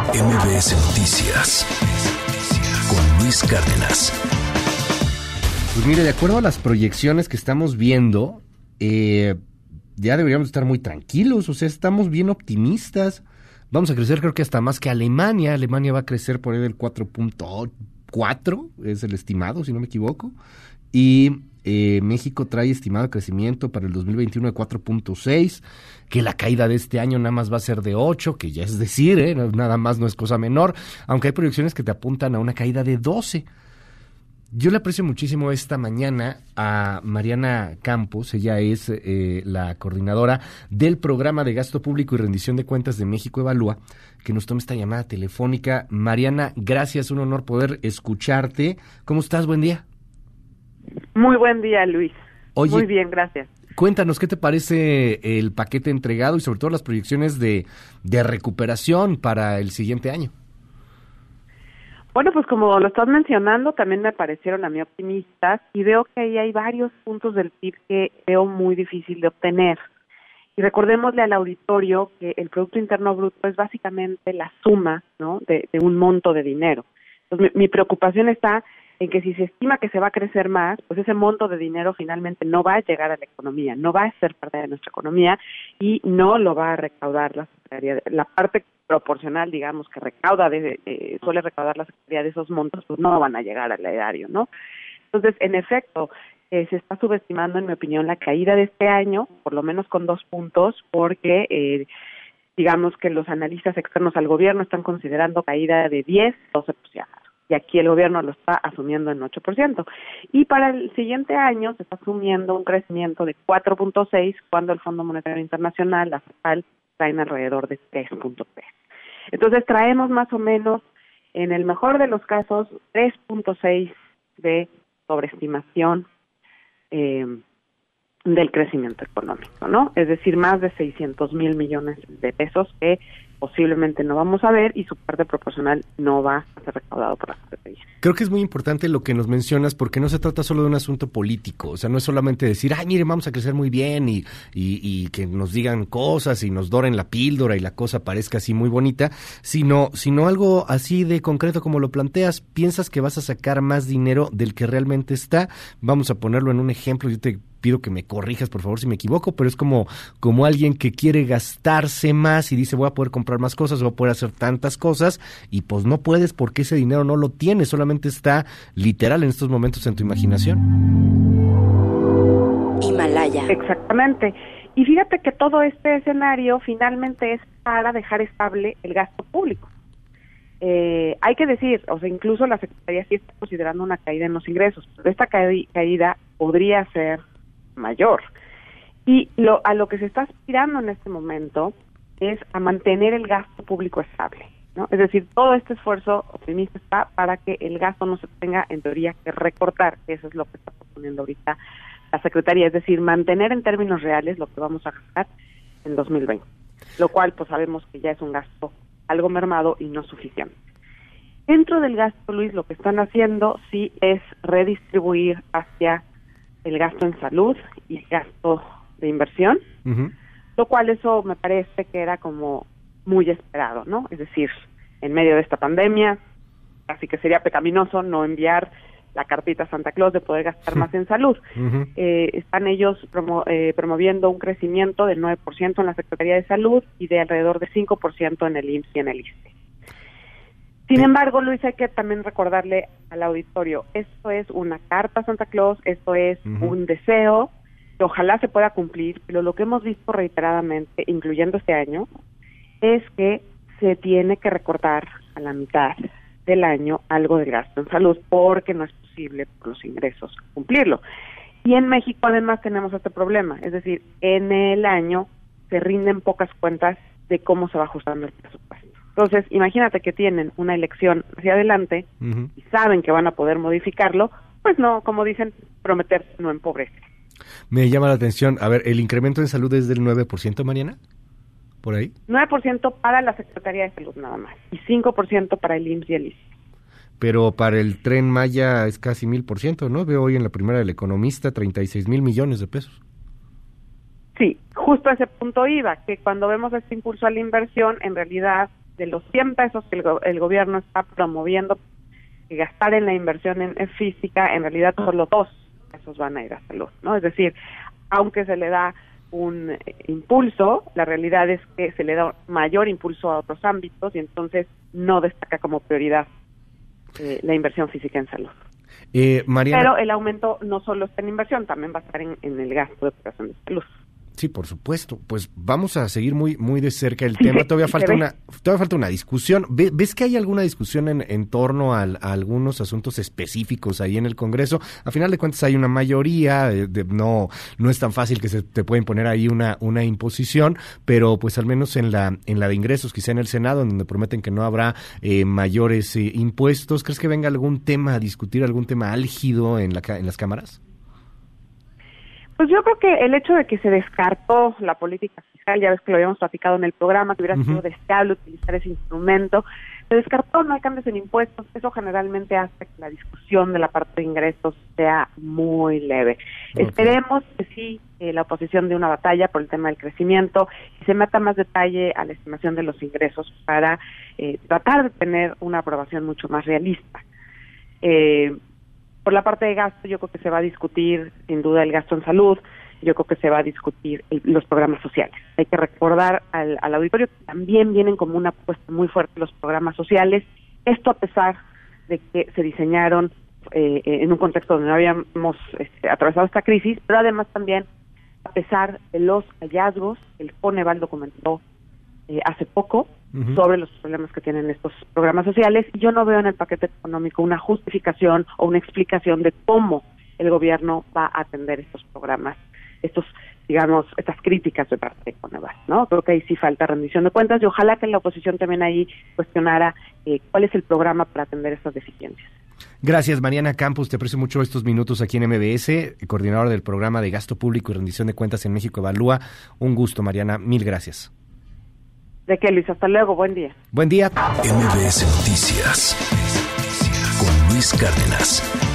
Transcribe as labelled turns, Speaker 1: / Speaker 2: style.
Speaker 1: MBS Noticias con Luis Cárdenas.
Speaker 2: Pues mire, de acuerdo a las proyecciones que estamos viendo, ya deberíamos estar muy tranquilos, o sea, estamos bien optimistas. Vamos a crecer, creo que hasta más que Alemania. Alemania va a crecer por ahí del 4.4, es el estimado, si no me equivoco. Y México trae estimado crecimiento para el 2021 de 4.6, que la caída de este año nada más va a ser de 8, que ya es decir, nada más no es cosa menor, aunque hay proyecciones que te apuntan a una caída de 12. Yo le aprecio muchísimo esta mañana a Mariana Campos. Ella es la coordinadora del Programa de Gasto Público y Rendición de Cuentas de México Evalúa, que nos toma esta llamada telefónica. Mariana, gracias, un honor poder escucharte. ¿Cómo estás? Buen día.
Speaker 3: Muy buen día, Luis.
Speaker 2: Oye,
Speaker 3: muy bien, gracias.
Speaker 2: Cuéntanos, ¿qué te parece el paquete entregado y sobre todo las proyecciones de recuperación para el siguiente año?
Speaker 3: Bueno, pues como lo estás mencionando, también me parecieron a mí optimistas y veo que ahí hay varios puntos del PIB que veo muy difícil de obtener. Y recordémosle al auditorio que el Producto Interno Bruto es básicamente la suma, ¿no?, de un monto de dinero. Entonces, mi preocupación está en que si se estima que se va a crecer más, pues ese monto de dinero finalmente no va a llegar a la economía, no va a ser parte de nuestra economía y no lo va a recaudar la Secretaría. La parte proporcional, digamos, que suele recaudar la Secretaría de esos montos, pues no van a llegar al erario, ¿no? Entonces, en efecto, se está subestimando, en mi opinión, la caída de este año, por lo menos con 2 puntos, porque digamos que los analistas externos al gobierno están considerando caída de 10-12%. Y aquí el gobierno lo está asumiendo en 8%. Y para el siguiente año se está asumiendo un crecimiento de 4.6%, cuando el Fondo Monetario Internacional, la CEPAL, traen alrededor de 3.3%. Entonces traemos más o menos, en el mejor de los casos, 3.6% de sobreestimación del crecimiento económico, ¿no? Es decir, más de 600,000 millones de pesos que posiblemente no vamos a ver y su parte proporcional no va a ser recaudado por la Secretaría.
Speaker 2: Creo que es muy importante lo que nos mencionas porque no se trata solo de un asunto político, o sea, no es solamente decir, ay, mire, vamos a crecer muy bien y que nos digan cosas y nos doren la píldora y la cosa parezca así muy bonita, sino algo así de concreto como lo planteas. Piensas que vas a sacar más dinero del que realmente está. Vamos a ponerlo en un ejemplo, yo te pido que me corrijas, por favor, si me equivoco, pero es como alguien que quiere gastarse más y dice, voy a poder comprar más cosas, voy a poder hacer tantas cosas, y pues no puedes porque ese dinero no lo tienes, solamente está literal en estos momentos en tu imaginación.
Speaker 4: Himalaya.
Speaker 3: Exactamente. Y fíjate que todo este escenario finalmente es para dejar estable el gasto público. Hay que decir, o sea, incluso la Secretaría sí está considerando una caída en los ingresos, pero esta caída podría ser mayor. Y a lo que se está aspirando en este momento es a mantener el gasto público estable, ¿no? Es decir, todo este esfuerzo optimista está para que el gasto no se tenga, en teoría, que recortar, que eso es lo que está proponiendo ahorita la Secretaría, es decir, mantener en términos reales lo que vamos a gastar en 2020, lo cual pues sabemos que ya es un gasto algo mermado y no suficiente. Dentro del gasto, Luis, lo que están haciendo sí es redistribuir hacia el gasto en salud y gasto de inversión, lo cual eso me parece que era como muy esperado, ¿no? Es decir, en medio de esta pandemia, así que sería pecaminoso no enviar la cartita a Santa Claus de poder gastar más en salud. Están ellos promoviendo un crecimiento del 9% en la Secretaría de Salud y de alrededor de 5% en el IMSS y en el ISSSTE. Sin embargo, Luis, hay que también recordarle al auditorio, esto es una carta a Santa Claus, esto es un deseo, que ojalá se pueda cumplir, pero lo que hemos visto reiteradamente, incluyendo este año, es que se tiene que recortar a la mitad del año algo de gasto en salud, porque no es posible por los ingresos cumplirlo. Y en México además tenemos este problema, es decir, en el año se rinden pocas cuentas de cómo se va ajustando el presupuesto. Entonces, imagínate que tienen una elección hacia adelante y saben que van a poder modificarlo, pues no, como dicen, prometer no empobrece.
Speaker 2: Me llama la atención, a ver, ¿el incremento en salud es del 9%, Mariana? ¿Por ahí?
Speaker 3: 9% para la Secretaría de Salud nada más, y 5% para el IMSS y el ISSSTE.
Speaker 2: Pero para el Tren Maya es casi 1,000%, ¿no? Veo hoy en la primera del Economista 36,000 millones de pesos.
Speaker 3: Sí, justo a ese punto iba, que cuando vemos este impulso a la inversión, en realidad de los 100 pesos que el gobierno está promoviendo gastar en la inversión en física, en realidad solo 2 pesos van a ir a salud, ¿no? Es decir, aunque se le da un impulso, la realidad es que se le da mayor impulso a otros ámbitos y entonces no destaca como prioridad la inversión física en salud.
Speaker 2: Mariana...
Speaker 3: Pero el aumento no solo está en inversión, también va a estar en el gasto de operación de salud.
Speaker 2: Sí, por supuesto. Pues vamos a seguir muy de cerca el tema. Todavía falta una discusión. ¿Ves que hay alguna discusión en torno a algunos asuntos específicos ahí en el Congreso? A final de cuentas hay una mayoría, no es tan fácil que se te pueden poner ahí una imposición, pero pues al menos en la de ingresos, quizá en el Senado, en donde prometen que no habrá mayores impuestos. ¿Crees que venga algún tema a discutir, algún tema álgido en las cámaras?
Speaker 3: Pues yo creo que el hecho de que se descartó la política fiscal, ya ves que lo habíamos platicado en el programa, que hubiera sido deseable utilizar ese instrumento, se descartó, no hay cambios en impuestos, eso generalmente hace que la discusión de la parte de ingresos sea muy leve. Okay. Esperemos que sí, la oposición de una batalla por el tema del crecimiento y se meta más detalle a la estimación de los ingresos para tratar de tener una aprobación mucho más realista. Por la parte de gasto, yo creo que se va a discutir, sin duda, el gasto en salud, yo creo que se va a discutir los programas sociales. Hay que recordar al auditorio que también vienen como una apuesta muy fuerte los programas sociales, esto a pesar de que se diseñaron en un contexto donde no habíamos atravesado esta crisis, pero además también a pesar de los hallazgos que el Coneval documentó hace poco sobre los problemas que tienen estos programas sociales, y yo no veo en el paquete económico una justificación o una explicación de cómo el gobierno va a atender estos programas, estas críticas de parte de Coneval, ¿no? Creo que ahí sí falta rendición de cuentas y ojalá que la oposición también ahí cuestionara cuál es el programa para atender estas deficiencias.
Speaker 2: Gracias, Mariana Campos, te aprecio mucho estos minutos aquí en MBS, coordinadora del programa de Gasto Público y Rendición de Cuentas en México Evalúa. Un gusto, Mariana, mil gracias.
Speaker 3: ¿De qué, Luis? Hasta luego, buen día.
Speaker 2: Buen día.
Speaker 1: MBS Noticias con Luis Cárdenas.